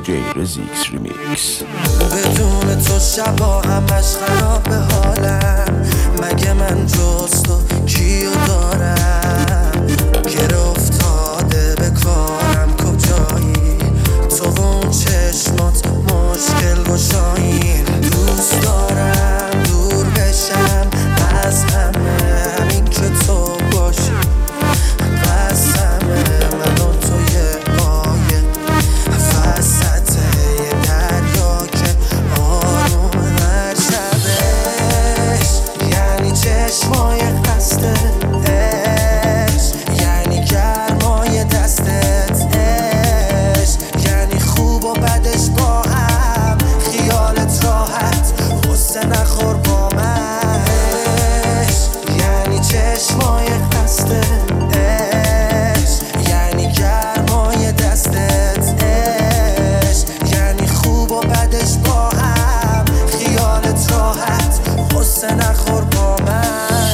دیجی رزیکس ریمیکس. بدون تو شبا همش خراب حالم، مگه من جز تو کیو دارم؟ گره افتاده به کارم کجایی؟ تو و اون چشمات مشکل گشایین. دوست دارم دور بشم از همه، همین که تو باشی بس همه. من و تو یه قایق وسط یه دریا که آروم هر شبش، یعنی چشمای خستت عشق، یعنی گرمای دستت عشق، یعنی خوب و بدش با هم، خیالت راحت غصه نخور با من عشق، یعنی چشمای خستت عشق، یعنی گرمای دستت عشق، یعنی خوب و بدش با هم، خیالت راحت غصه نخور با من.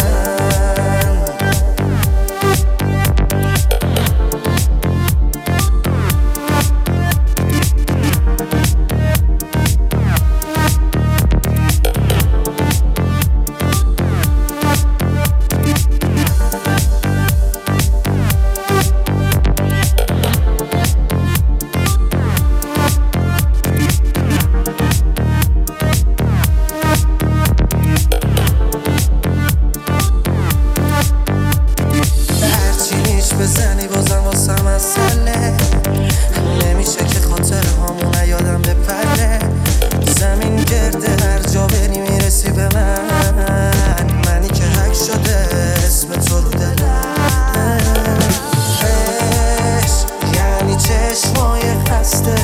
بزنی بازم واسم مسئله نمیشه که خاطر همون یادم بپره. زمین گرده هر جا بری میرسی به من، منی که حک شده اسم تو رو دلم. عشق یعنی چشمای خسته